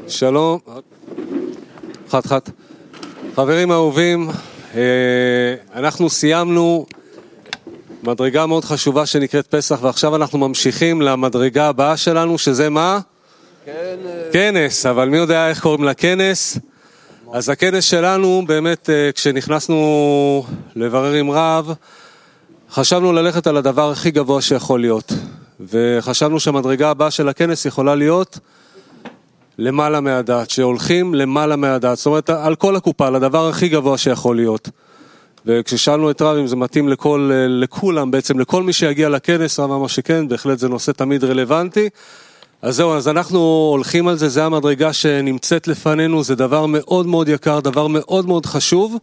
שלום, חת. חברים אהובים, אנחנו סיימנו מדרגה מאוד חשובה שנקראת פסח, ועכשיו אנחנו ממשיכים למדרגה הבאה שלנו, שזה מה? כנס, אבל מי יודע איך קוראים לכנס? אז הכנס שלנו, באמת, כשנכנסנו לברר עם רב, חשבנו ללכת על הדבר הכי גבוה שיכול להיות, וחשבנו שהמדרגה הבאה של הכנס יכולה להיות למעלה מהדעת, שהולכים למעלה מהדעת, זאת אומרת, על כל הקופה, על הדבר הכי גבוה שיכול להיות. וכששאלנו את רב אם זה מתאים לכולם, בעצם לכל מי שיגיע לכנס, רב אמר שכן, בהחלט זה נושא תמיד רלוונטי. אז זהו, אז אנחנו הולכים על זה, זה המדרגה שנמצאת לפנינו, זה דבר מאוד מאוד יקר, דבר מאוד מאוד חשוב,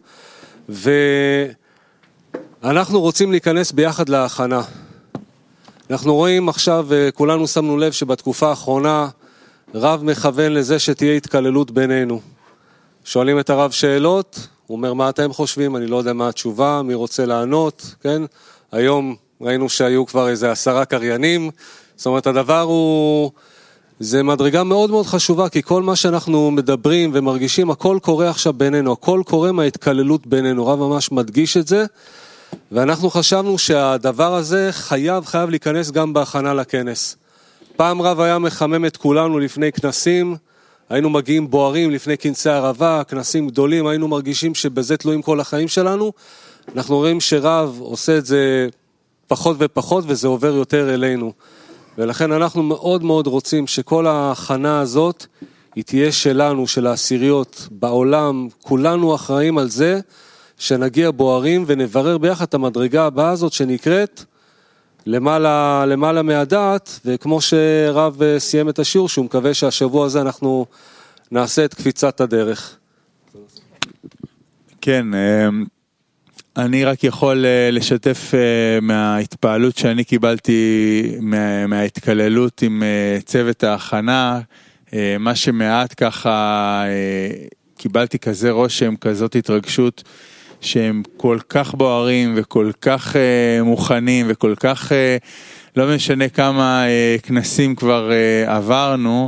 ואנחנו רוצים להיכנס ביחד להכנה. אנחנו רואים עכשיו, כולנו שמנו לב שבתקופה האחרונה, רב מכוון לזה שתהיה התקללות בינינו. שואלים את הרב שאלות, הוא אומר מה אתם חושבים, אני לא יודע מה התשובה, מי רוצה לענות, כן? היום ראינו שהיו כבר איזה 10 קריינים, זאת אומרת הדבר הוא, זה מדרגה מאוד מאוד חשובה, כי כל מה שאנחנו מדברים ומרגישים, הכל קורה עכשיו בינינו, הכל קורה מההתקללות בינינו, רב ממש מדגיש את זה, ואנחנו חשבנו שהדבר הזה חייב להיכנס גם בהכנה לכנס. פעם רב היה מחמם את כולנו לפני כנסים, היינו מגיעים בוערים לפני כנסי ערבה, כנסים גדולים, היינו מרגישים שבזה תלויים כל החיים שלנו, אנחנו רואים שרב עושה את זה פחות ופחות וזה עובר יותר אלינו, ולכן אנחנו מאוד מאוד רוצים שכל ההכנה הזאת היא תהיה שלנו, של העשיריות בעולם, כולנו אחראים על זה שנגיע בוערים ונברר ביחד את המדרגה הבאה הזאת שנקראת למעלה מהדעת, וכמו שרב סיים את השיעור, שהוא מקווה שהשבוע הזה אנחנו נעשה את קפיצת הדרך. כן, אני רק יכול לשתף מההתפעלות שאני קיבלתי מההתקללות עם צוות ההכנה, מה שמעט ככה קיבלתי כזה רושם, כזאת התרגשות, שהם כל כך בוערים וכל כך מוכנים וכל כך לא משנה כמה כנסים כבר עברנו,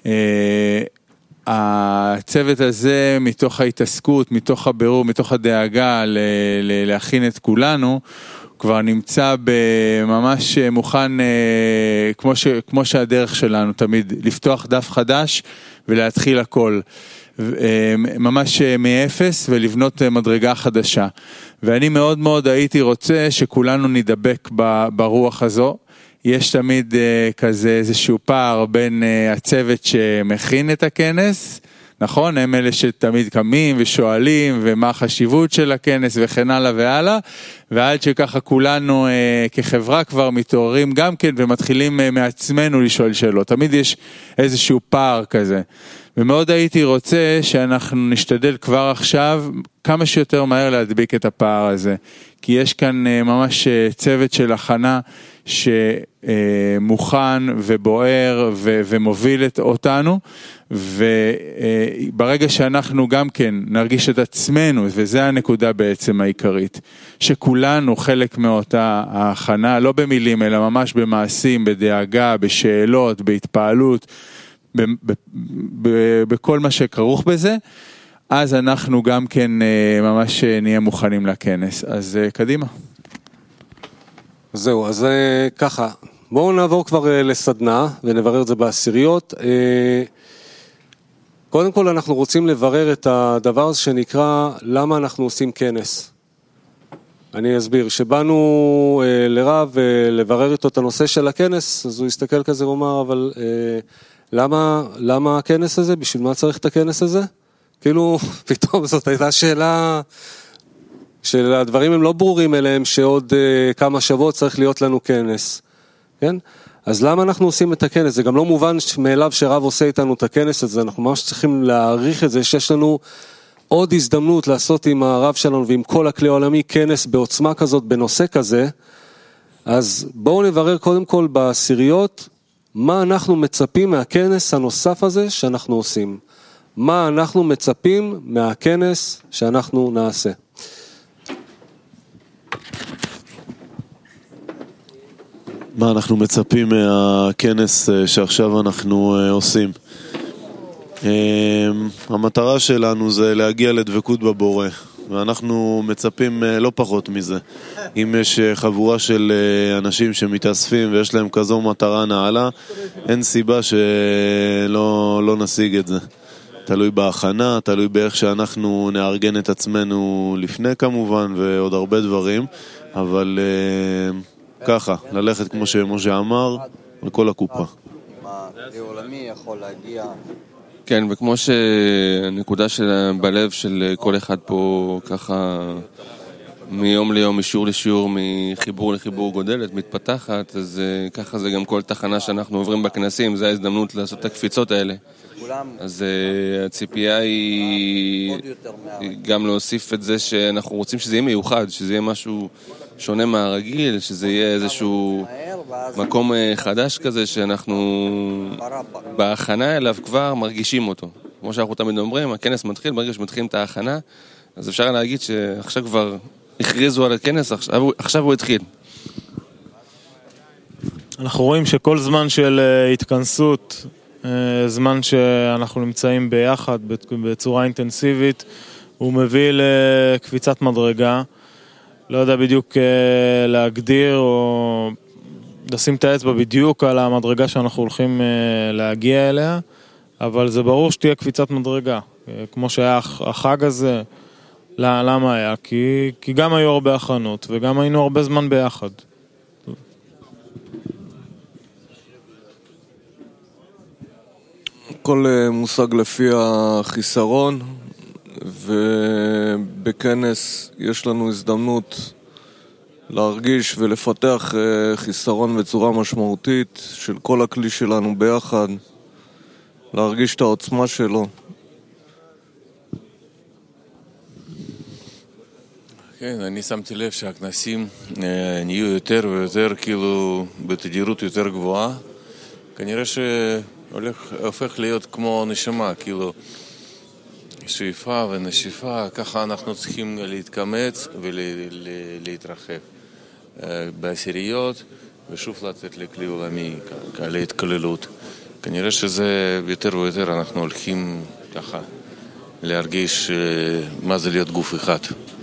הצוות הזה מתוך ההתעסקות, מתוך הבירור, מתוך הדאגה להכין את כולנו, כבר נמצא ממש מוכן כמו שהדרך שלנו תמיד, לפתוח דף חדש ולהתחיל הכל. ממש מאפס ולבנות מדרגה חדשה. ואני מאוד מאוד הייתי רוצה שכולנו נדבק ברוח הזו. יש תמיד כזה איזשהו פער בין הצוות שמכין את הכנס, נכון? הם אלה שתמיד קמים ושואלים ומה החשיבות של הכנס וכן הלאה והלאה, ועד שככה כולנו כחברה כבר מתעוררים גם כן ומתחילים מעצמנו לשאול שאלות. תמיד יש איזשהו פער כזה. ומאוד הייתי רוצה שאנחנו נשתדל כבר עכשיו כמה שיותר מהר להדביק את הפער הזה. כי יש כאן ממש צוות של הכנה שמוכן ובוער ומוביל אותנו, וברגע שאנחנו גם כן נרגיש את עצמנו, וזה הנקודה בעצם העיקרית, שכולנו חלק מאותה ההכנה, לא במילים אלא ממש במעשים, בדאגה, בשאלות, בהתפעלות, בכל מה שכרוך בזה, אז אנחנו גם כן ממש נהיה מוכנים לכנס. אז קדימה. זהו, אז ככה, בואו נעבור כבר לסדנה ונברר את זה בעשיריות. קודם כל אנחנו רוצים לברר את הדבר הזה שנקרא למה אנחנו עושים כנס. אני אסביר, שבאנו לרב לברר איתו את הנושא של הכנס, אז הוא הסתכל כזה ואומר, אבל למה הכנס הזה? בשביל מה צריך את הכנס הזה? כאילו, פתאום זאת הייתה שאלה שהדברים הם לא ברורים אליהם, שעוד כמה שבועות צריך להיות לנו כנס. כן? אז למה אנחנו עושים את הכנס? זה גם לא מובן מאליו שרב עושה איתנו את הכנס הזה, אנחנו ממש צריכים להעריך את זה, שיש לנו עוד הזדמנות לעשות עם הרב שלנו ועם כל הכלי העולמי כנס בעוצמה כזאת, בנושא כזה. אז בואו נברר קודם כל בעשיריות, מה אנחנו מצפים מהכנס הנוסף הזה שאנחנו עושים. מה אנחנו מצפים מהכנס שאנחנו נעשה. מה אנחנו מצפים מהכנס שעכשיו אנחנו עושים? המטרה שלנו זה להגיע לדבקות בבורא, ואנחנו מצפים לא פחות מזה. אם יש חבורה של אנשים שמתאספים ויש להם כזו מטרה נעלה, אין סיבה שלא נשיג את זה. תלוי בהכנה, תלוי באיך שאנחנו נארגן את עצמנו לפני כמובן, ועוד הרבה דברים, אבל ככה, ללכת כמו שמשה אמר, לכל הקופה. העולמי יכול להגיע. כן, וכמו שהנקודה בלב של כל אחד פה ככה מיום ליום, משיעור לשיעור, מחיבור לחיבור גודלת, מתפתחת, אז ככה זה גם כל תחנה שאנחנו עוברים בכנסים, זה ההזדמנות לעשות את הקפיצות האלה. אז הציפייה היא גם להוסיף את זה שאנחנו רוצים שזה יהיה מיוחד, שזה יהיה משהו שונה מהרגיל, שזה יהיה איזשהו מקום חדש כזה שאנחנו בהכנה אליו כבר מרגישים אותו. כמו שאנחנו תמיד אומרים, הכנס מתחיל, ברגע שמתחילים את ההכנה, אז אפשר להגיד שעכשיו כבר הכריזו על הכנס, עכשיו הוא התחיל. אנחנו רואים שכל זמן של התכנסות, זמן שאנחנו נמצאים ביחד בצורה אינטנסיבית, הוא מביא לקפיצת מדרגה. לא יודע בדיוק להגדיר או לשים את האצבע בדיוק על המדרגה שאנחנו הולכים להגיע אליה, אבל זה ברור שתהיה קפיצת מדרגה. כמו שהיה החג הזה, למה היה? כי גם היו הרבה הכנות וגם היינו הרבה זמן ביחד. כל מושג לפי החיסרון, ובכנס יש לנו הזדמנות להרגיש ולפתח חיסרון בצורה משמעותית של כל הכלי שלנו ביחד, להרגיש את העוצמה שלו. כן, אני שמתי לב שהכנסים נהיו יותר ויותר כאילו בתדירות יותר גבוהה. כנראה שהופך להיות כמו נשמה, כאילו שאיפה ונשיפה, ככה אנחנו צריכים להתקמץ ולהתרחב בעשיריות ושוב לצאת לכלי עולמי, להתכללות. כנראה שזה יותר ויותר אנחנו הולכים ככה להרגיש מה זה להיות גוף אחד.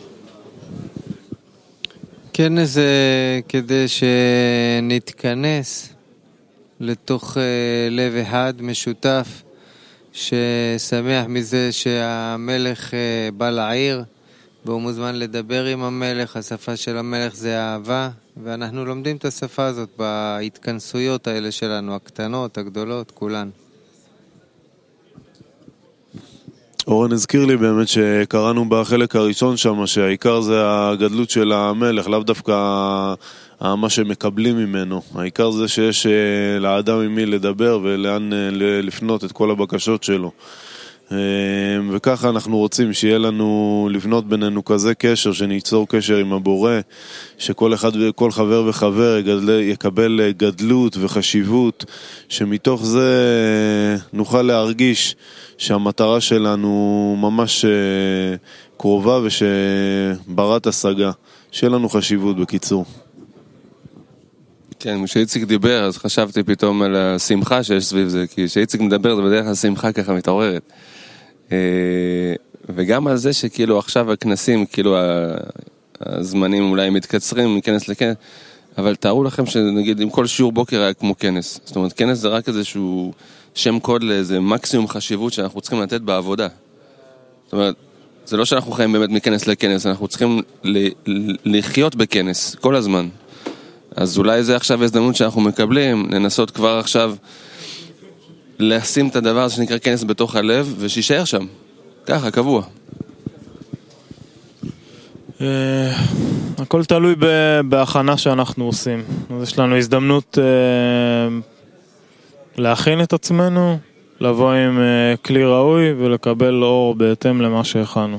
כן, זה כדי שנתכנס לתוך לב אחד משותף ששמח מזה שהמלך בא לעיר והוא מוזמן לדבר עם המלך. השפה של המלך זה אהבה, ואנחנו לומדים את השפה הזאת בהתכנסויות האלה שלנו, הקטנות, הגדולות, כולן. אורן הזכיר לי באמת שקראנו בחלק הראשון שם שהעיקר זה הגדלות של המלך, לאו דווקא מה שמקבלים ממנו. העיקר זה שיש לאדם עם מי לדבר ולאן לפנות את כל הבקשות שלו. וככה אנחנו רוצים שיהיה לנו לבנות בינינו כזה קשר, שניצור קשר עם הבורא, שכל אחד וכל חבר וחבר יקבל גדלות וחשיבות, שמתוך זה נוכל להרגיש שהמטרה שלנו ממש קרובה ושברת השגה, שיהיה לנו חשיבות בקיצור. כן, כשאיציק דיבר אז חשבתי פתאום על השמחה שיש סביב זה, כי כשאיציק מדבר זה בדרך כלל שמחה ככה מתעוררת. וגם על זה שכאילו עכשיו הכנסים, כאילו הזמנים אולי מתקצרים מכנס לכנס, אבל תארו לכם שנגיד אם כל שיעור בוקר היה כמו כנס, זאת אומרת כנס זה רק איזשהו שם קוד לאיזה מקסימום חשיבות שאנחנו צריכים לתת בעבודה. זאת אומרת, זה לא שאנחנו חיים באמת מכנס לכנס, אנחנו צריכים לחיות בכנס כל הזמן. אז אולי זה עכשיו הזדמנות שאנחנו מקבלים, לנסות כבר עכשיו לשים את הדבר שנקרא כנס בתוך הלב, ושישאר שם, ככה, קבוע. הכל תלוי בהכנה שאנחנו עושים. אז יש לנו הזדמנות להכין את עצמנו, לבוא עם כלי ראוי ולקבל אור בהתאם למה שהכנו.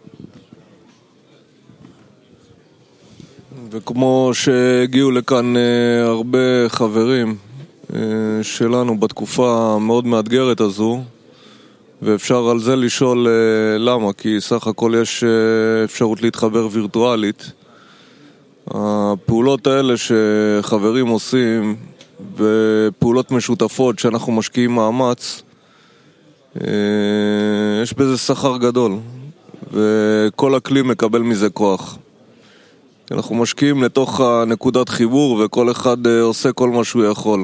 וכמו שהגיעו לכאן הרבה חברים שלנו בתקופה המאוד מאתגרת הזו, ואפשר על זה לשאול למה, כי סך הכל יש אפשרות להתחבר וירטואלית. הפעולות האלה שחברים עושים ופעולות משותפות שאנחנו משקיעים מאמץ, יש בזה שכר גדול, וכל הכלי מקבל מזה כוח. אנחנו משקיעים לתוך נקודת חיבור, וכל אחד עושה כל מה שהוא יכול.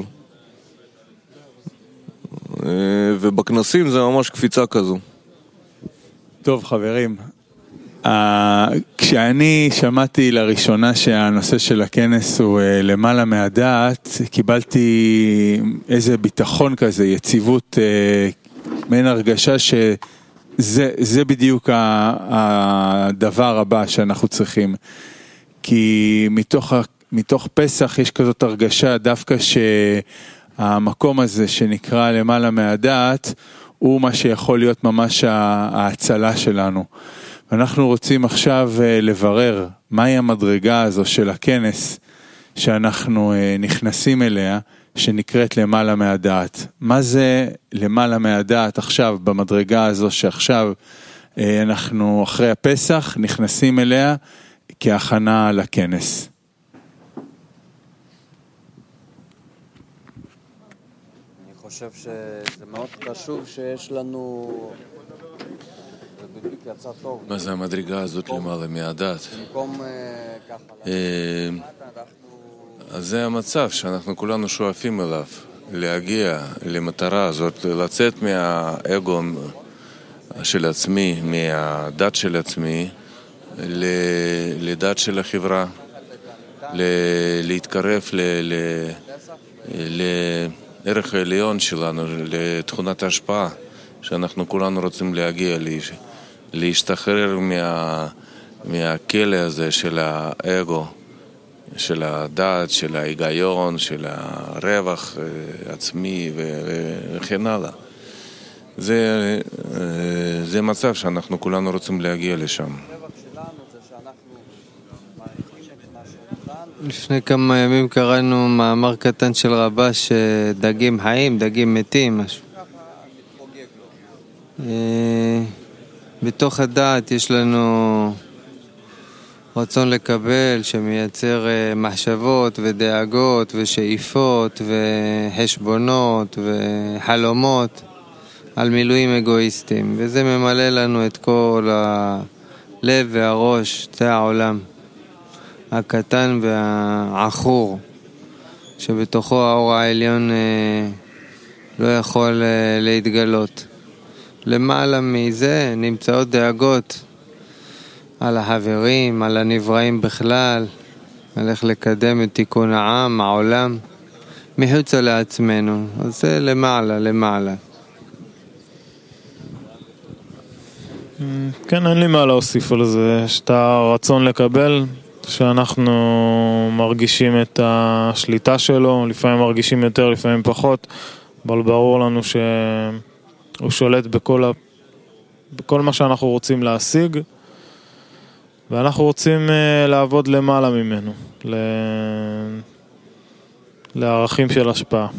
ובכנסים זה ממש קפיצה כזו. טוב חברים, כשאני שמעתי לראשונה שהנושא של הכנס הוא למעלה מהדעת, קיבלתי איזה ביטחון כזה, יציבות, מעין הרגשה שזה בדיוק הדבר הבא שאנחנו צריכים. כי מתוך פסח יש כזאת הרגשה דווקא שהמקום הזה שנקרא למעלה מהדעת, הוא מה שיכול להיות ממש ההצלה שלנו. ואנחנו רוצים עכשיו לברר מהי המדרגה הזו של הכנס שאנחנו נכנסים אליה, שנקראת למעלה מהדעת. מה זה למעלה מהדעת עכשיו במדרגה הזו שעכשיו אנחנו אחרי הפסח נכנסים אליה כהכנה לכנס? אני חושב שזה מאוד חשוב שיש לנו... מה זה המדרגה הזאת למעלה מהדעת? במקום ככה... אז זה המצב שאנחנו כולנו שואפים אליו, להגיע למטרה הזאת, לצאת מהאגו של עצמי, מהדת של עצמי, לדת של החברה, להתקרב לערך העליון שלנו, לתכונת ההשפעה שאנחנו כולנו רוצים להגיע, להשתחרר מהכלא הזה של האגו, של הדת, של ההיגיון, של הרווח עצמי וכן הלאה. זה מצב שאנחנו כולנו רוצים להגיע לשם. לפני כמה ימים קראנו מאמר קטן של רבש, דגים חיים, דגים מתים, משהו. בתוך הדעת יש לנו רצון לקבל שמייצר מחשבות ודאגות ושאיפות וחשבונות וחלומות על מילואים אגואיסטיים, וזה ממלא לנו את כל הלב והראש, זה העולם הקטן והעכור שבתוכו האור העליון לא יכול להתגלות. למעלה מזה נמצאות דאגות על החברים, על הנבראים בכלל, על איך לקדם את תיקון העם, העולם, מחוצה לעצמנו. אז זה למעלה. כן, אין לי מה להוסיף על זה. יש את הרצון לקבל, שאנחנו מרגישים את השליטה שלו, לפעמים מרגישים יותר, לפעמים פחות, אבל ברור לנו שהוא שולט בכל מה שאנחנו רוצים להשיג, ואנחנו רוצים לעבוד למעלה ממנו, לערכים של השפעה.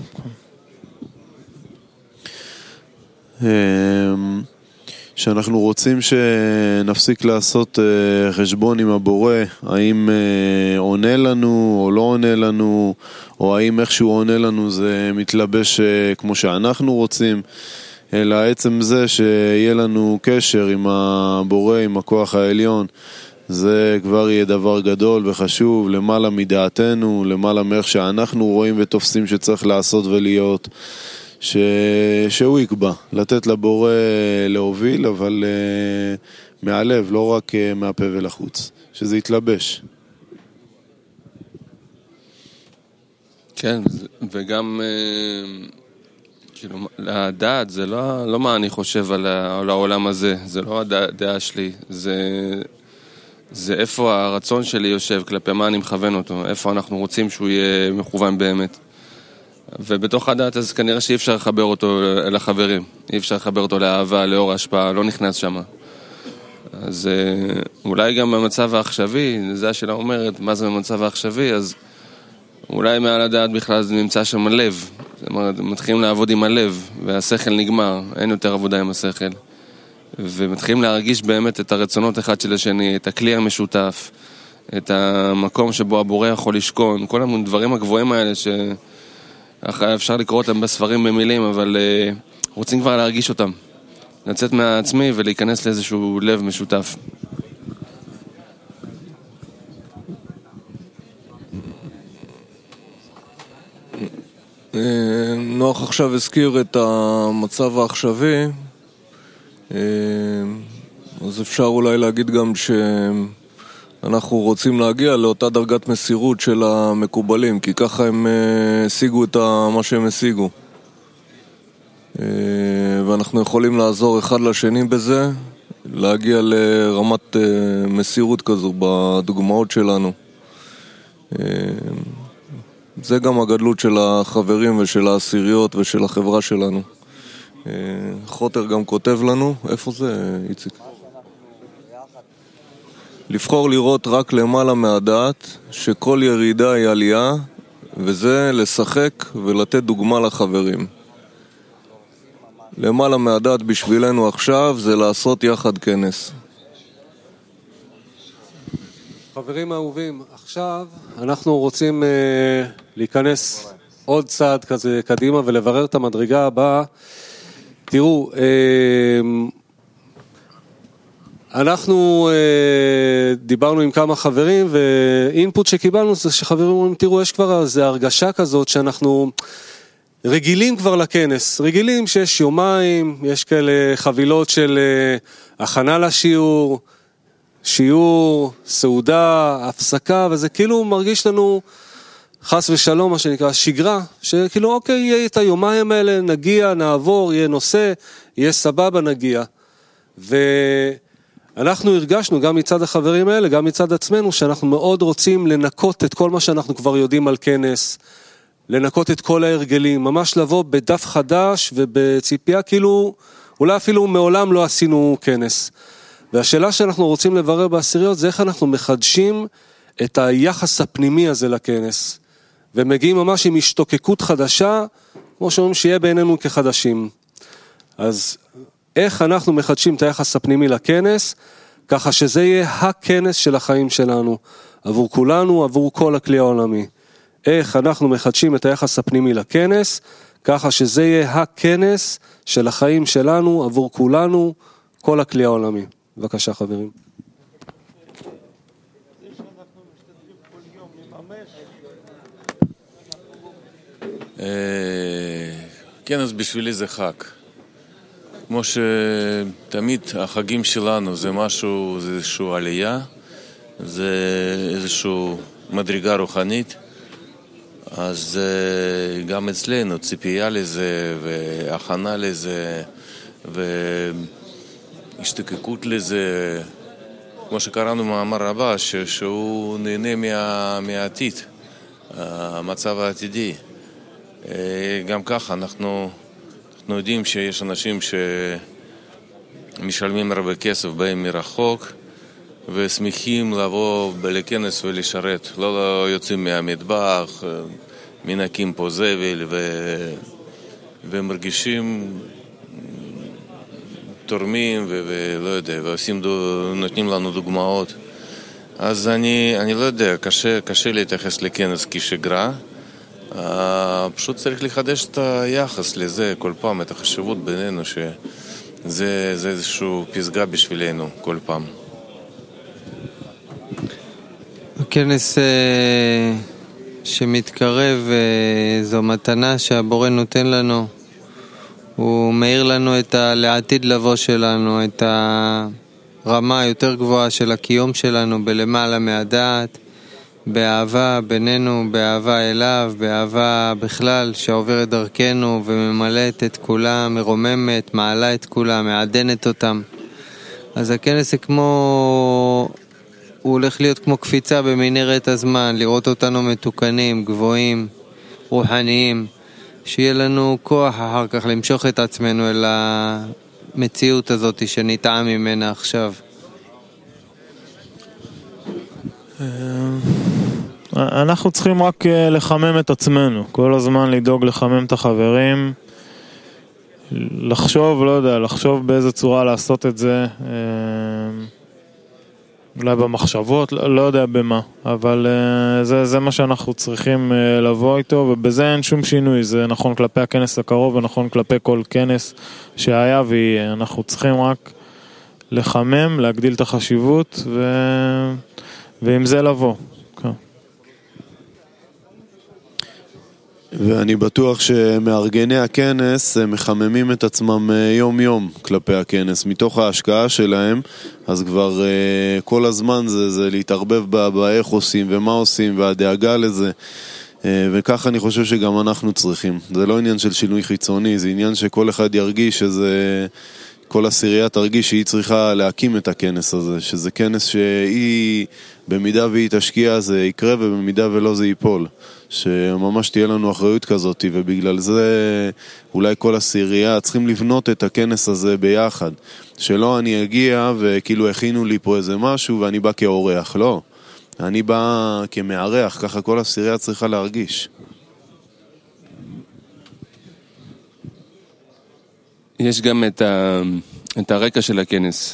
שאנחנו רוצים שנפסיק לעשות חשבון עם הבורא, האם עונה לנו או לא עונה לנו, או האם איכשהו עונה לנו זה מתלבש כמו שאנחנו רוצים, אלא עצם זה שיהיה לנו קשר עם הבורא, עם הכוח העליון, זה כבר יהיה דבר גדול וחשוב, למעלה מדעתנו, למעלה מאיך שאנחנו רואים ותופסים שצריך לעשות ולהיות, שהוא יקבע, לתת לבורא להוביל, אבל מהלב, לא רק מהפה ולחוץ, שזה יתלבש. כן, וגם כאילו, לדעת, זה לא מה אני חושב על העולם הזה, זה לא הדעה שלי, זה איפה הרצון שלי יושב, כלפי מה אני מכוון אותו, איפה אנחנו רוצים שהוא יהיה מכוון באמת. ובתוך הדעת אז כנראה שאי אפשר לחבר אותו לחברים, אי אפשר לחבר אותו לאהבה, לאור ההשפעה, לא נכנס שם. אז אולי גם במצב העכשווי, זה השאלה אומרת, מה זה במצב העכשווי, אז אולי מעל הדעת בכלל זה נמצא שם הלב, זאת אומרת, מתחילים לעבוד עם הלב, והשכל נגמר, אין יותר עבודה עם השכל. ומתחילים להרגיש באמת את הרצונות אחד של השני, את הכלי המשותף, את המקום שבו הבורא יכול לשכון, כל הדברים הגבוהים האלה שאפשר לקרוא אותם בספרים במילים, אבל רוצים כבר להרגיש אותם. לצאת מעצמי ולהיכנס לאיזשהו לב משותף. נוח עכשיו הזכיר את המצב העכשווי, אז אפשר אולי להגיד גם שאנחנו רוצים להגיע לאותה דרגת מסירות של המקובלים, כי ככה הם השיגו את מה שהם השיגו. ואנחנו יכולים לעזור אחד לשני בזה, להגיע לרמת מסירות כזו בדוגמאות שלנו. זה גם הגדלות של החברים ושל העשיריות ושל החברה שלנו. חוטר גם כותב לנו, איפה זה איציק? לבחור לראות רק למעלה מהדעת, שכל ירידה היא עלייה, וזה לשחק ולתת דוגמה לחברים. למעלה מהדעת בשבילנו עכשיו זה לעשות יחד כנס. חברים אהובים, עכשיו אנחנו רוצים להיכנס עוד צעד כזה קדימה ולברר את המדרגה הבאה. תראו, אנחנו דיברנו עם כמה חברים, ואינפוט שקיבלנו זה שחברים אומרים, תראו, יש כבר איזו הרגשה כזאת שאנחנו רגילים כבר לכנס, רגילים שיש יומיים, יש כאלה חבילות של הכנה לשיעור, שיעור, סעודה, הפסקה, וזה כאילו מרגיש לנו חס ושלום, מה שנקרא, שגרה, שכאילו אוקיי, יהיה את היומיים האלה, נגיע, נעבור, יהיה נושא, יהיה סבבה, נגיע. ואנחנו הרגשנו גם מצד החברים האלה, גם מצד עצמנו, שאנחנו מאוד רוצים לנקות את כל מה שאנחנו כבר יודעים על כנס, לנקות את כל ההרגלים, ממש לבוא בדף חדש ובציפייה, כאילו אולי אפילו מעולם לא עשינו כנס. והשאלה שאנחנו רוצים לברר בעשיריות זה איך אנחנו מחדשים את היחס הפנימי הזה לכנס, ומגיעים ממש עם השתוקקות חדשה, כמו שאומרים שיהיה בעינינו כחדשים. אז איך אנחנו מחדשים את היחס הפנימי לכנס, ככה שזה יהיה הכנס של החיים שלנו, עבור כולנו, עבור כל הכלי העולמי. איך אנחנו מחדשים את היחס הפנימי לכנס, ככה שזה יהיה הכנס של החיים שלנו, עבור כולנו, כל הכלי העולמי. בבקשה חברים. כן, אז בשבילי זה חג. כמו שתמיד החגים שלנו זה משהו, זה איזושהי עלייה, זה איזושהי מדרגה רוחנית, אז גם אצלנו ציפייה לזה והכנה לזה והשתוקקות לזה, כמו שקראנו במאמר רבה, שהוא נהנה מהעתיד, המצב העתידי. גם ככה אנחנו יודעים שיש אנשים שמשלמים הרבה כסף, באים מרחוק ושמחים לבוא לכנס ולשרת, לא יוצאים מהמטבח, מנקים פה זבל ומרגישים תורמים ולא יודע, נותנים לנו דוגמאות. אז אני לא יודע, קשה להתייחס לכנס כשגרה, פשוט צריך לחדש את היחס לזה כל פעם, את החשיבות בינינו, שזה איזשהו פסגה בשבילנו כל פעם. הכנס שמתקרב זו מתנה שהבורא נותן לנו, הוא מאיר לנו לעתיד לבוא שלנו, את הרמה היותר גבוהה של הקיום שלנו בלמעלה מהדעת, באהבה בינינו, באהבה אליו, באהבה בכלל שעוברת דרכנו וממלאת את כולם, מרוממת, מעלה את כולם, מעדנת אותם. אז הכנס זה כמו, הוא הולך להיות כמו קפיצה במנהרת הזמן, לראות אותנו מתוקנים, גבוהים, רוחניים, שיהיה לנו כוח אחר כך למשוך את עצמנו אל המציאות הזאת שניטעה ממנה עכשיו. אנחנו צריכים רק לחמם את עצמנו, כל הזמן לדאוג לחמם את החברים, לחשוב, לא יודע, לחשוב באיזה צורה לעשות את זה. אולי במחשבות, לא יודע במה, אבל זה מה שאנחנו צריכים לבוא איתו, ובזה אין שום שינוי, זה נכון כלפי הכנס הקרוב ונכון כלפי כל כנס שהיה ויהיה. אנחנו צריכים רק לחמם, להגדיל את החשיבות ועם זה לבוא. כן. ואני בטוח שמארגני הכנס מחממים את עצמם יום יום כלפי הכנס, מתוך ההשקעה שלהם, אז כבר כל הזמן זה להתערבב באיך עושים ומה עושים והדאגה לזה, וככה אני חושב שגם אנחנו צריכים. זה לא עניין של שינוי חיצוני, זה עניין שכל אחד ירגיש שזה... כל הסירייה תרגיש שהיא צריכה להקים את הכנס הזה, שזה כנס שהיא, במידה והיא תשקיע זה יקרה, ובמידה ולא זה ייפול. שממש תהיה לנו אחריות כזאת, ובגלל זה אולי כל הסירייה צריכים לבנות את הכנס הזה ביחד. שלא אני אגיע וכאילו הכינו לי פה איזה משהו ואני בא כאורח, לא. אני בא כמארח, ככה כל הסירייה צריכה להרגיש. יש גם את הרקע של הכנס.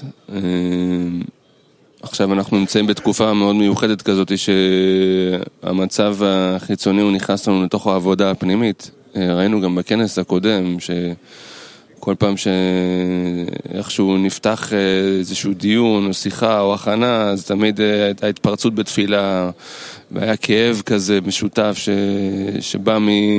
עכשיו אנחנו נמצאים בתקופה מאוד מיוחדת כזאת, שהמצב החיצוני הוא נכנס לנו לתוך העבודה הפנימית. ראינו גם בכנס הקודם, שכל פעם שאיכשהו נפתח איזשהו דיון או שיחה או הכנה, אז תמיד הייתה התפרצות בתפילה, והיה כאב כזה משותף שבא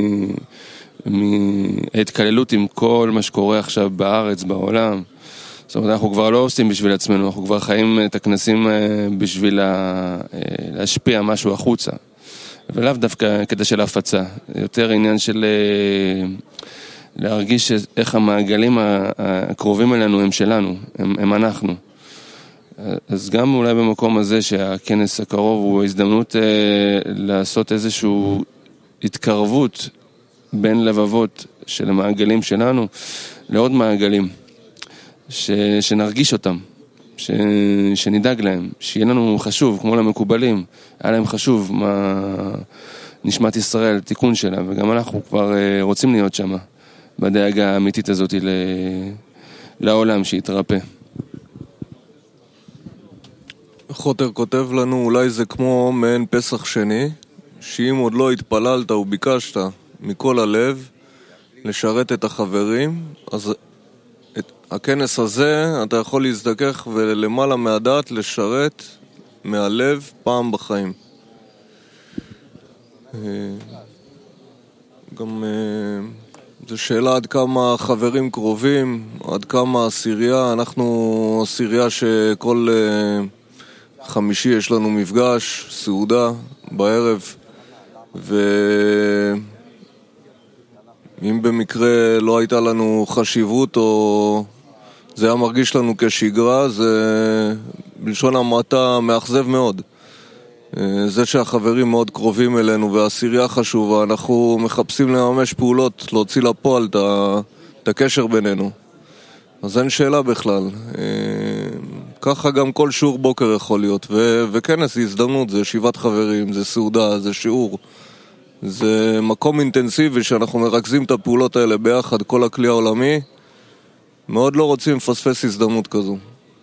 מההתקללות עם כל מה שקורה עכשיו בארץ, בעולם. זאת אומרת, אנחנו כבר לא עושים בשביל עצמנו, אנחנו כבר חיים את הכנסים בשביל להשפיע משהו החוצה. ולאו דווקא כדי של ההפצה. יותר עניין של להרגיש איך המעגלים הקרובים אלינו הם שלנו, הם אנחנו. אז גם אולי במקום הזה שהכנס הקרוב הוא הזדמנות לעשות איזושהי התקרבות בין לבבות של המעגלים שלנו לעוד מעגלים, שנרגיש אותם, שנדאג להם, שיהיה לנו חשוב, כמו למקובלים, היה להם חשוב מה נשמת ישראל, תיקון שלה, וגם אנחנו כבר רוצים להיות שם, בדאגה האמיתית הזאת לעולם שיתרפא. חוטר כותב לנו, אולי זה כמו מעין פסח שני, שאם עוד לא התפללת וביקשת מכל הלב לשרת את החברים, אז הכנס הזה אתה יכול להזדכך ולמעלה מהדעת לשרת מהלב פעם בחיים. גם זו שאלה עד כמה חברים קרובים, עד כמה הסירייה. אנחנו הסירייה שכל חמישי יש לנו מפגש, סעודה בערב, אם במקרה לא הייתה לנו חשיבות או זה היה מרגיש לנו כשגרה, זה בלשון המעטה מאכזב מאוד. זה שהחברים מאוד קרובים אלינו והסירייה חשובה, אנחנו מחפשים לממש פעולות, להוציא לפועל את הקשר בינינו. אז אין שאלה בכלל. ככה גם כל שיעור בוקר יכול להיות, וכנס זה הזדמנות, זה ישיבת חברים, זה סעודה, זה שיעור. זה מקום אינטנסיבי שאנחנו מרכזים את הפעולות האלה ביחד, כל הכלי העולמי. מאוד לא רוצים לפספס הזדמנות כזו.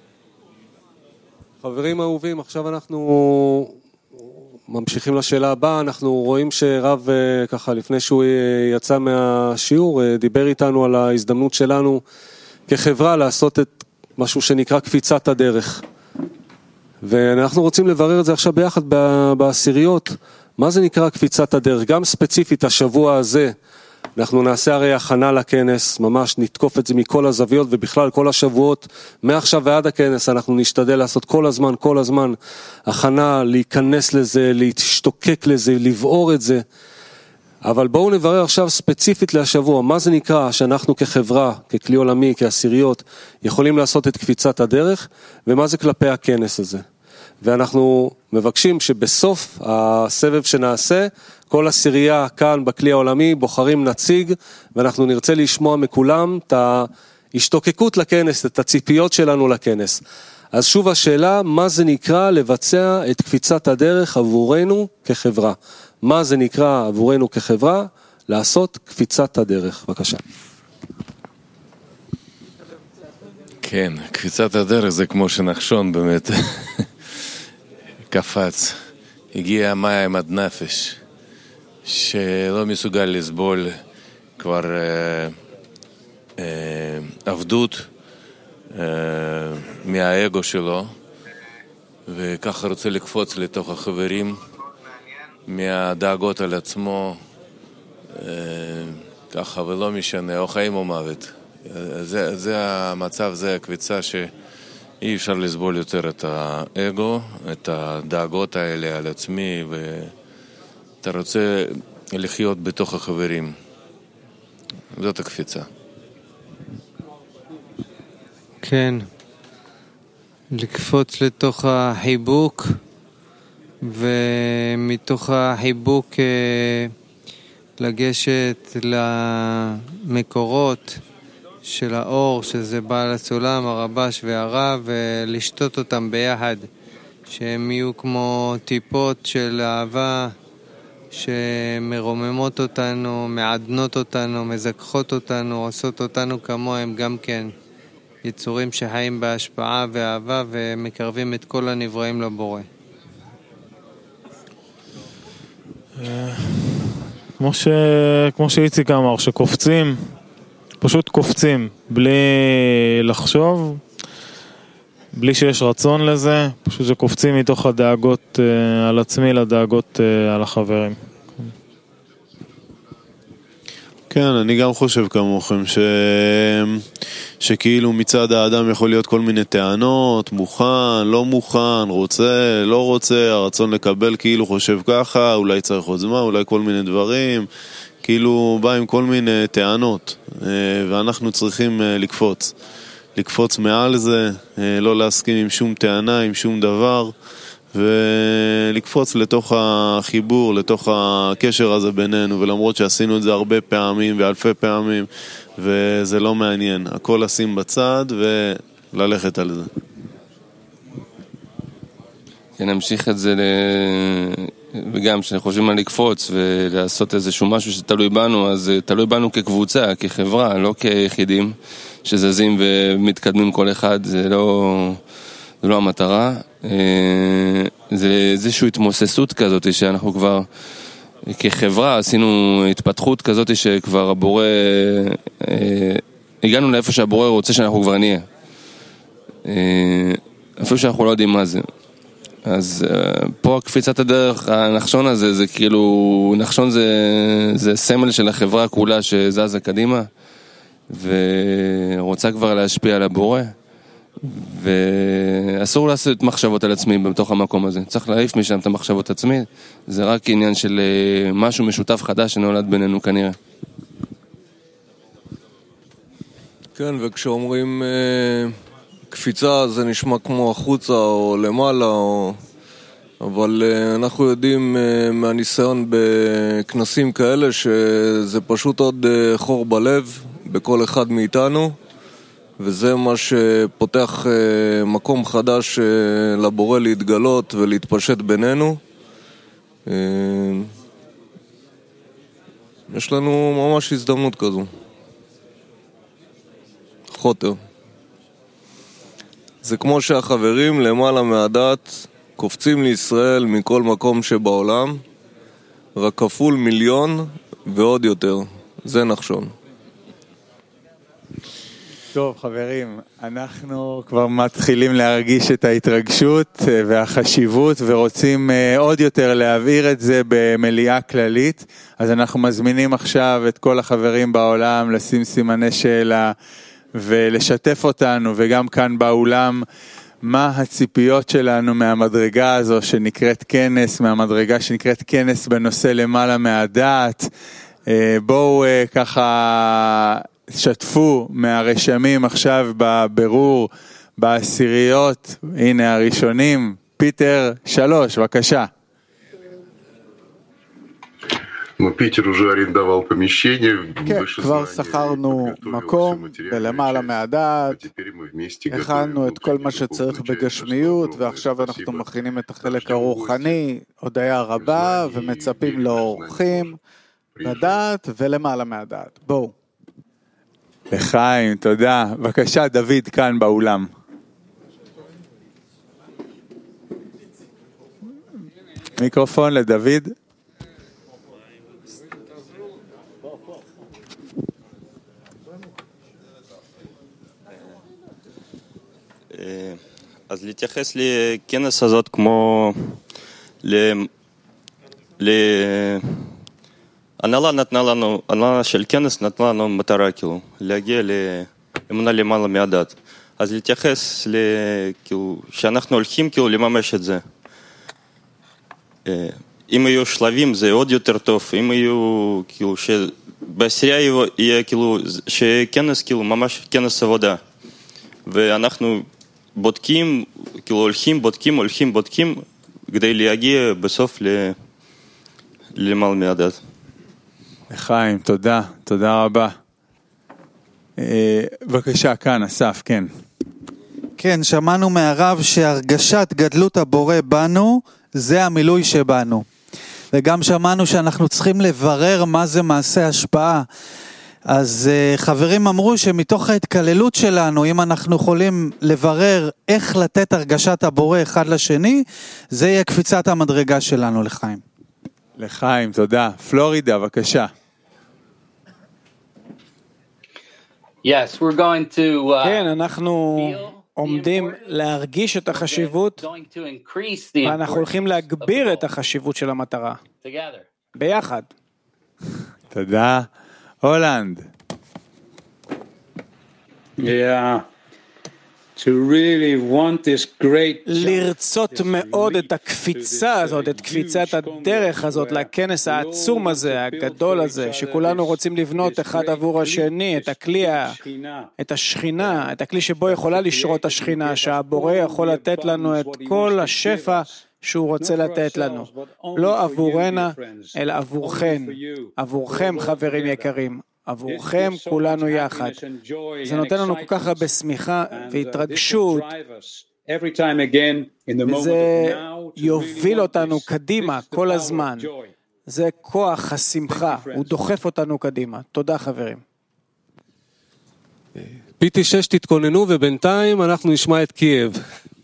חברים אהובים, עכשיו אנחנו ממשיכים לשאלה הבאה. אנחנו רואים שרב ככה לפני שהוא יצא מהשיעור דיבר איתנו על ההזדמנות שלנו כחברה לעשות את משהו שנקרא קפיצת הדרך. ואנחנו רוצים לברר את זה עכשיו ביחד בעשיריות. מה זה נקרא קפיצת הדרך? גם ספציפית השבוע הזה, אנחנו נעשה הרי הכנה לכנס, ממש נתקוף את זה מכל הזוויות, ובכלל כל השבועות, מעכשיו ועד הכנס, אנחנו נשתדל לעשות כל הזמן, הכנה, להיכנס לזה, להשתוקק לזה, לבעור את זה. אבל בואו נברר עכשיו ספציפית להשבוע, מה זה נקרא שאנחנו כחברה, ככלי עולמי, כעשיריות, יכולים לעשות את קפיצת הדרך, ומה זה כלפי הכנס הזה. ואנחנו מבקשים שבסוף הסבב שנעשה, כל הסירייה כאן בכלי העולמי בוחרים נציג, ואנחנו נרצה לשמוע מכולם את ההשתוקקות לכנס, את הציפיות שלנו לכנס. אז שוב השאלה, מה זה נקרא לבצע את קפיצת הדרך עבורנו כחברה? מה זה נקרא עבורנו כחברה לעשות קפיצת הדרך? בבקשה. כן, קפיצת הדרך זה כמו שנחשון באמת. קפץ. הגיע מים עד נפש, שלא מסוגל לסבול כבר עבדות מהאגו שלו, וככה רוצה לקפוץ לתוך החברים, מהדאגות על עצמו, ככה ולא משנה, או חיים או מוות. זה המצב, זה הקביצה שאי אפשר לסבול יותר את האגו, את הדאגות האלה על עצמי, ואתה רוצה לחיות בתוך החברים. זאת הקפיצה. כן, לקפוץ לתוך החיבוק, ומתוך החיבוק לגשת למקורות של האור, שזה בעל הסולם, הרבש והרב, ולשתות אותם ביחד, שהם יהיו כמו טיפות של אהבה שמרוממות אותנו, מעדנות אותנו, מזכחות אותנו, עושות אותנו כמוהם גם כן. יצורים שחיים בהשפעה ואהבה ומקרבים את כל הנבראים לבורא. כמו שאיציק אמר, שקופצים, פשוט קופצים, בלי לחשוב, בלי שיש רצון לזה, פשוט שקופצים מתוך הדאגות על עצמי לדאגות על החברים. כן, אני גם חושב כמוכם שכאילו מצד האדם יכול להיות כל מיני טענות, מוכן, לא מוכן, רוצה, לא רוצה, הרצון לקבל כאילו חושב ככה, אולי צריך עוד זמן, אולי כל מיני דברים, כאילו בא עם כל מיני טענות, ואנחנו צריכים לקפוץ מעל זה, לא להסכים עם שום טענה, עם שום דבר, ולקפוץ לתוך החיבור, לתוך הקשר הזה בינינו, ולמרות שעשינו את זה הרבה פעמים ואלפי פעמים, וזה לא מעניין, הכל לשים בצד וללכת על זה. כן, נמשיך את זה וגם כשחושבים על לקפוץ ולעשות איזשהו משהו שתלוי בנו, אז תלוי בנו כקבוצה, כחברה, לא כיחידים שזזים ומתקדמים כל אחד, זה לא המטרה. זה איזושהי התמוססות כזאת שאנחנו כבר כחברה עשינו התפתחות כזאת שכבר הבורא, הגענו לאיפה שהבורא רוצה שאנחנו כבר נהיה, אפילו שאנחנו לא יודעים מה זה. אז פה קפיצת הדרך, הנחשון הזה, זה כאילו, נחשון זה סמל של החברה כולה שזזה קדימה ורוצה כבר להשפיע על הבורא, ואסור לעשות מחשבות על עצמי בתוך המקום הזה, צריך להעיף משם את המחשבות עצמי, זה רק עניין של משהו משותף חדש שנולד בינינו כנראה. כן, וכשאומרים קפיצה זה נשמע כמו החוצה או למעלה, אבל אנחנו יודעים מהניסיון בכנסים כאלה שזה פשוט עוד חור בלב בכל אחד מאיתנו, וזה מה שפותח מקום חדש לבורא להתגלות ולהתפשט בינינו. יש לנו ממש הזדמנות כזו. חוטר. זה כמו שהחברים למעלה מהדת קופצים לישראל מכל מקום שבעולם, רק כפול מיליון ועוד יותר. זה נחשון. טוב חברים, אנחנו כבר מתחילים להרגיש את ההתרגשות והחשיבות ורוצים עוד יותר להעביר את זה במליאה כללית, אז אנחנו מזמינים עכשיו את כל החברים בעולם לשים סימני שאלה ולשתף אותנו, וגם כאן באולם, מה הציפיות שלנו מהמדרגה הזו שנקראת כנס, מהמדרגה שנקראת כנס בנושא למעלה מהדעת. בואו ככה שתפו מהרשמים עכשיו בבירור, בעשיריות. הנה הראשונים, פיטר 3, בבקשה. Питер уже арендовал помещение. כן, כבר שכרנו מקום בלמעלה מהדעת, הכנו את כל מה שצריך בגשמיות, ועכשיו אנחנו מכינים את החלק הרוחני, הודיה רבה, ומצפים לאורחים לדעת ולמעלה מהדעת. בואו. לחיים, תודה. בבקשה, דוד כאן באולם. מיקרופון לדוד. אז להתייחס לכנס הזאת כמו הנהלה של כנס נתנה לנו מטרה כאילו, להגיע לאמונה למעלה מהדת. אז להתייחס כאילו, שאנחנו הולכים כאילו לממש את זה. אם יהיו שלבים זה עוד יותר טוב, אם יהיו כאילו, שבעשייה יהיה כאילו, שכנס כאילו ממש כנס עבודה. ואנחנו בודקים, כאילו הולכים, בודקים, כדי להגיע בסוף למעלה מהדת. חיים, תודה רבה. בבקשה, כאן, אסף, כן. כן, שמענו מהרב שהרגשת גדלות הבורא בנו, זה המילוי שבנו. וגם שמענו שאנחנו צריכים לברר מה זה מעשה השפעה. אז חברים אמרו שמתוך ההתקללות שלנו, אם אנחנו יכולים לברר איך לתת הרגשת הבורא אחד לשני, זה יהיה קפיצת המדרגה שלנו לחיים. לחיים, תודה. פלורידה, בבקשה. Yes, we're going to כן, אנחנו עומדים להרגיש את החשיבות, ואנחנו הולכים להגביר את החשיבות של המטרה. ביחד. תודה. הולנד. לרצות מאוד את הקפיצה הזאת, את קפיצת הדרך הזאת, לכנס העצום הזה, הגדול הזה, שכולנו רוצים לבנות אחד עבור השני, את הכלי, את השכינה, את הכלי שבו יכולה לשרות השכינה, שהבורא יכול לתת לנו את כל השפע שהוא רוצה לתת לנו. לא עבורנה, אלא עבורכם. עבורכם, חברים יקרים. עבורכם כולנו יחד. זה נותן לנו כל כך הרבה שמחה והתרגשות, וזה יוביל אותנו קדימה כל הזמן. זה כוח השמחה, הוא דוחף אותנו קדימה. תודה חברים. PT6 תתכוננו, ובינתיים אנחנו נשמע את קייב.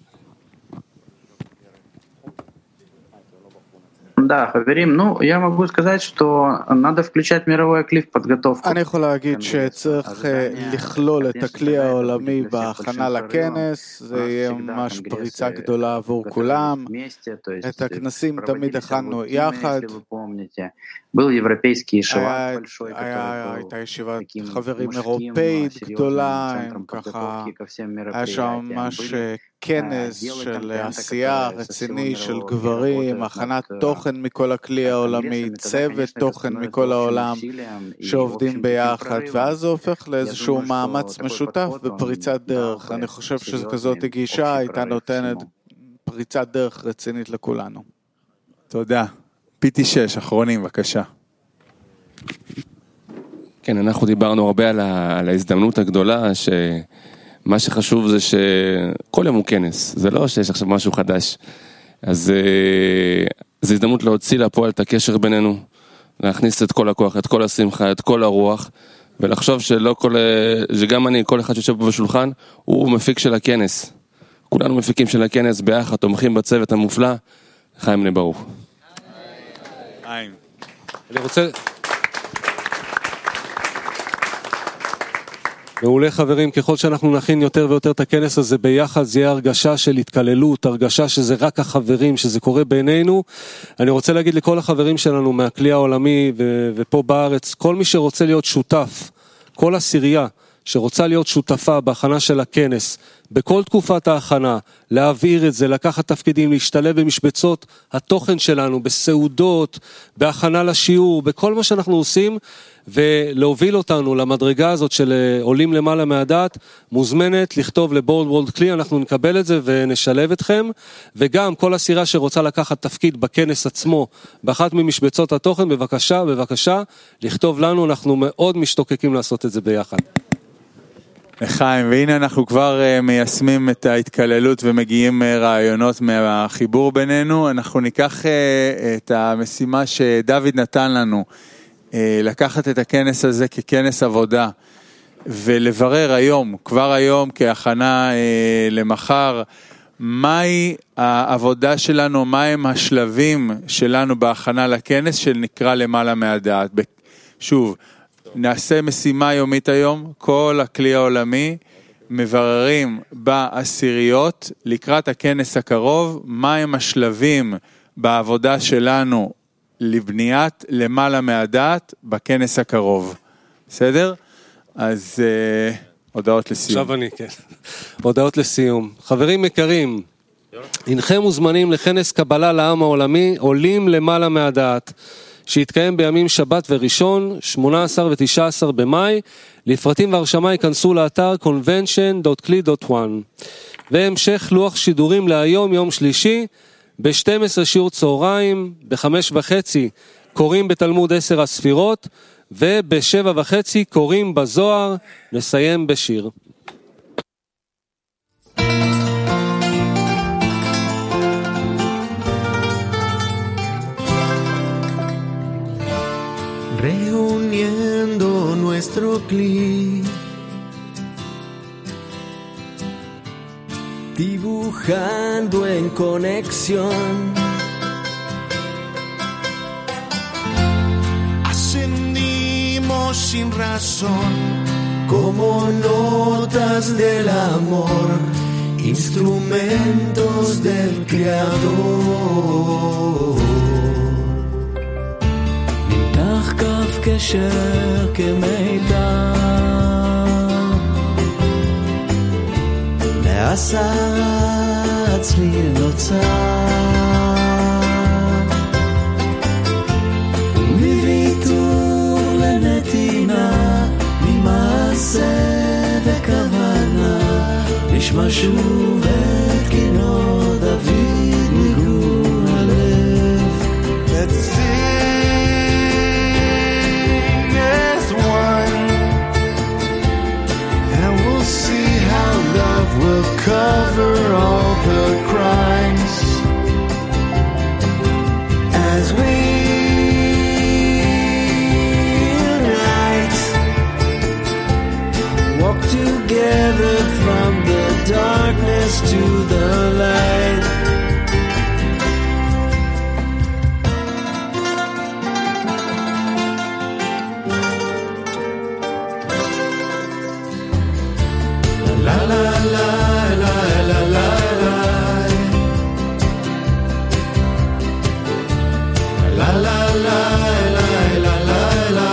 Да, חברים, ну, я могу сказать, что надо включать мировой הכלי в подготовку. אני יכול להגיד שצריך לכלול את הכלי העולמי בהכנה לכנס, זה יהיה ממש פריצה גדולה עבור כולם. את הכנסים תמיד הכנו יחד. הייתה ישיבת חברים אירופאית גדולה, ככה היה שם ממש כנס של עשייה רציני של גברים, הכנת תוכן מכל הכלי העולמי, צוות תוכן מכל העולם שעובדים ביחד, ואז זה הופך לאיזשהו מאמץ משותף בפריצת דרך. אני חושב שכזאת גישה הייתה נותנת פריצת דרך רצינית לכולנו. תודה. PT6, אחרונים, בבקשה. כן, אנחנו דיברנו הרבה על ההזדמנות הגדולה, שמה שחשוב זה שכל יום הוא כנס, זה לא שיש עכשיו משהו חדש. אז זו הזדמנות להוציא לפועל את הקשר בינינו, להכניס את כל הכוח, את כל השמחה, את כל הרוח, ולחשוב שגם אני, כל אחד שיושב פה בשולחן, הוא מפיק של הכנס. כולנו מפיקים של הכנס ביחד, תומכים בצוות המופלא. חיים בני ברוך. אני רוצה... מעולה חברים, ככל שאנחנו נכין יותר ויותר את הכנס הזה ביחד, זה יהיה הרגשה של התקללות, הרגשה שזה רק החברים, שזה קורה בינינו. אני רוצה להגיד לכל החברים שלנו מהכלי העולמי ופה בארץ, כל מי שרוצה להיות שותף, כל עשירייה שרוצה להיות שותפה בהכנה של הכנס, בכל תקופת ההכנה, להעביר את זה, לקחת תפקידים, להשתלב במשבצות התוכן שלנו, בסעודות, בהכנה לשיעור, בכל מה שאנחנו עושים, ולהוביל אותנו למדרגה הזאת של עולים למעלה מהדת, מוזמנת לכתוב לבורד וולד כלי, אנחנו נקבל את זה ונשלב אתכם, וגם כל עשירה שרוצה לקחת תפקיד בכנס עצמו, באחת ממשבצות התוכן, בבקשה, לכתוב לנו, אנחנו מאוד משתוקקים לעשות את זה ביחד. לחיים, והנה אנחנו כבר מיישמים את ההתקללות ומגיעים רעיונות מהחיבור בינינו. אנחנו ניקח את המשימה שדוד נתן לנו, לקחת את הכנס הזה ככנס עבודה, ולברר היום, כבר היום כהכנה למחר, מהי העבודה שלנו, מהם השלבים שלנו בהכנה לכנס שנקרא למעלה מהדעת. שוב, נעשה משימה יומית היום, כל הכלי העולמי, מבררים בעשיריות לקראת הכנס הקרוב, מהם השלבים בעבודה שלנו לבניית למעלה מהדעת בכנס הקרוב. בסדר? אז הודעות לסיום. עכשיו אני, כן. הודעות לסיום. חברים יקרים, אינכם מוזמנים לכנס קבלה לעם העולמי, עולים למעלה מהדעת, שיתקיים בימים שבת וראשון, 18 ו-19 במאי. לפרטים והרשמה ייכנסו לאתר convention.cli.1. והמשך לוח שידורים להיום, יום שלישי, ב-12 שיעור צהריים, ב-5:30 קוראים בתלמוד 10 הספירות, וב-7:30 קוראים בזוהר. נסיים בשיר. Reuniendo nuestro cli, dibujando en conexión, ascendimos sin razón, como notas del amor, instrumentos del Creador. כף קשר כמידע לעשה צליל נוצר ומוויתור לנתינה ממעשה וכוונה נשמע שוב את כינור דוד ניגון הלב. Let's will cover all the crimes as we unite, walk together from the darkness to the light. La la la la la la la la la la la la la la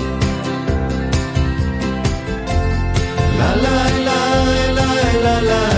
la la la la la